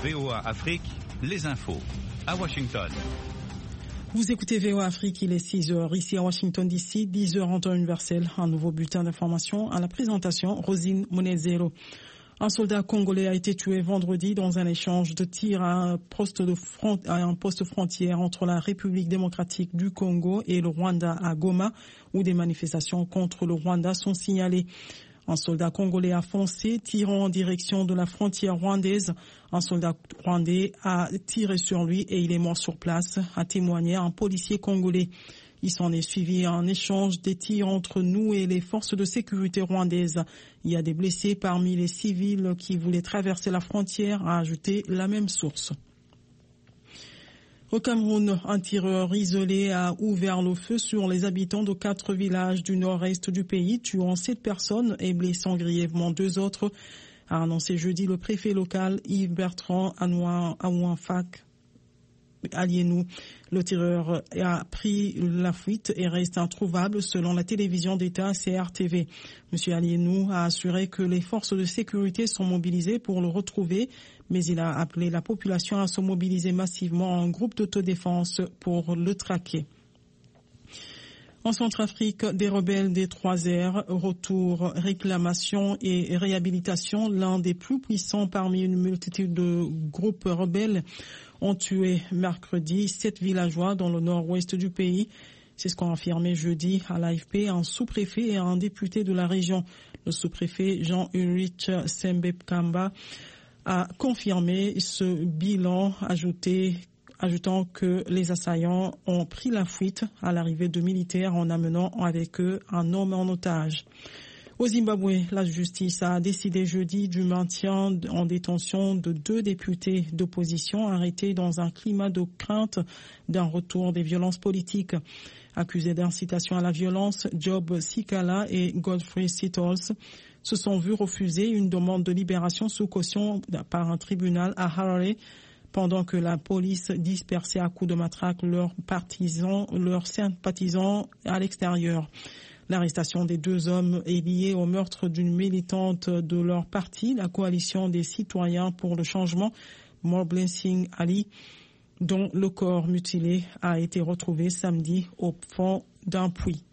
VOA Afrique, les infos. À Washington. Vous écoutez VOA Afrique, il est 6h ici à Washington DC, 10h en temps universel. Un nouveau bulletin d'information à la présentation, Rosine Monezero. Un soldat congolais a été tué vendredi dans un échange de tirs à un poste frontière entre la République démocratique du Congo et le Rwanda à Goma, où des manifestations contre le Rwanda sont signalées. Un soldat congolais a foncé, tirant en direction de la frontière rwandaise. Un soldat rwandais a tiré sur lui et il est mort sur place, a témoigné un policier congolais. Il s'en est suivi un échange des tirs entre nous et les forces de sécurité rwandaises. Il y a des blessés parmi les civils qui voulaient traverser la frontière, a ajouté la même source. Au Cameroun, un tireur isolé a ouvert le feu sur les habitants de 4 villages du nord-est du pays, tuant 7 personnes et blessant grièvement 2 autres, a annoncé jeudi le préfet local Yves Bertrand Aouanfak Alienou. Le tireur a pris la fuite et reste introuvable selon la télévision d'État CRTV. Monsieur Alienou a assuré que les forces de sécurité sont mobilisées pour le retrouver, mais il a appelé la population à se mobiliser massivement en groupe d'autodéfense pour le traquer. En Centrafrique, des rebelles des 3R, retour, réclamation et réhabilitation, l'un des plus puissants parmi une multitude de groupes rebelles, ont tué mercredi 7 villageois dans le nord-ouest du pays. C'est ce qu'ont affirmé jeudi à l'AFP un sous-préfet et un député de la région. Le sous-préfet Jean-Ulrich Sembekamba a confirmé ce bilan, ajoutant que les assaillants ont pris la fuite à l'arrivée de militaires en amenant avec eux un homme en otage. Au Zimbabwe, la justice a décidé jeudi du maintien en détention de 2 députés d'opposition arrêtés dans un climat de crainte d'un retour des violences politiques. Accusés d'incitation à la violence, Job Sikala et Godfrey Settles se sont vus refuser une demande de libération sous caution par un tribunal à Harare, pendant que la police dispersait à coups de matraque leurs sympathisants à l'extérieur. L'arrestation des 2 hommes est liée au meurtre d'une militante de leur parti, la coalition des citoyens pour le changement, Moblessing Ali, dont le corps mutilé a été retrouvé samedi au fond d'un puits.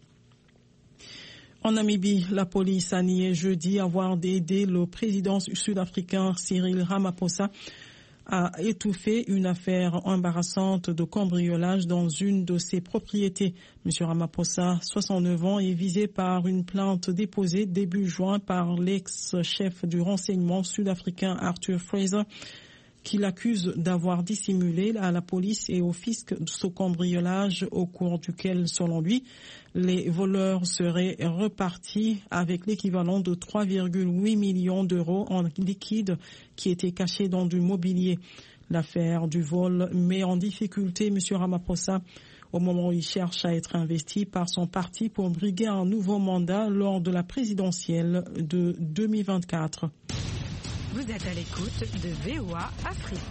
En Namibie, la police a nié jeudi avoir aidé le président sud-africain Cyril Ramaphosa a étouffé une affaire embarrassante de cambriolage dans une de ses propriétés. M. Ramaphosa, 69 ans, est visé par une plainte déposée début juin par l'ex-chef du renseignement sud-africain Arthur Fraser, qui l'accuse d'avoir dissimulé à la police et au fisc ce cambriolage au cours duquel, selon lui, les voleurs seraient repartis avec l'équivalent de 3,8 millions d'euros en liquide qui étaient cachés dans du mobilier. L'affaire du vol met en difficulté M. Ramaphosa au moment où il cherche à être investi par son parti pour briguer un nouveau mandat lors de la présidentielle de 2024. Vous êtes à l'écoute de VOA Afrique.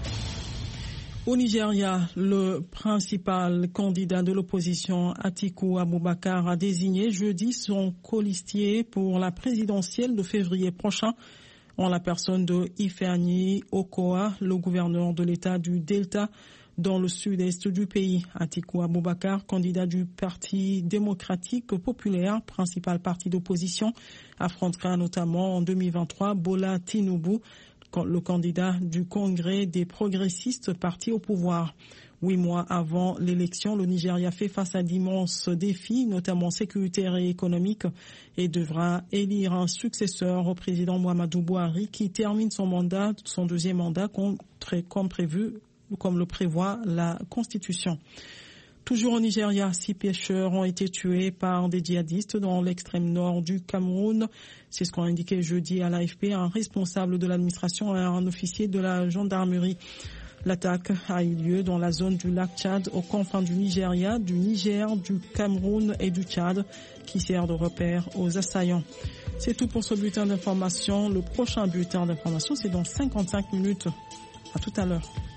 Au Nigeria, le principal candidat de l'opposition, Atiku Abubakar, a désigné jeudi son colistier pour la présidentielle de février prochain, en la personne de Ifeanyi Okoa, le gouverneur de l'État du Delta, dans le sud-est du pays. Atiku Abubakar, candidat du Parti démocratique populaire, principal parti d'opposition, affrontera notamment en 2023 Bola Tinubu, le candidat du Congrès des progressistes, parti au pouvoir. 8 mois avant l'élection, le Nigeria fait face à d'immenses défis, notamment sécuritaires et économiques, et devra élire un successeur au président Muhammadu Buhari qui termine son 2e mandat comme le prévoit la Constitution. Toujours au Nigeria, 6 pêcheurs ont été tués par des djihadistes dans l'extrême nord du Cameroun. C'est ce qu'ont indiqué jeudi à l'AFP un responsable de l'administration et un officier de la gendarmerie. L'attaque a eu lieu dans la zone du lac Tchad, aux confins du Nigeria, du Niger, du Cameroun et du Tchad, qui sert de repère aux assaillants. C'est tout pour ce bulletin d'information. Le prochain bulletin d'information, c'est dans 55 minutes. À tout à l'heure.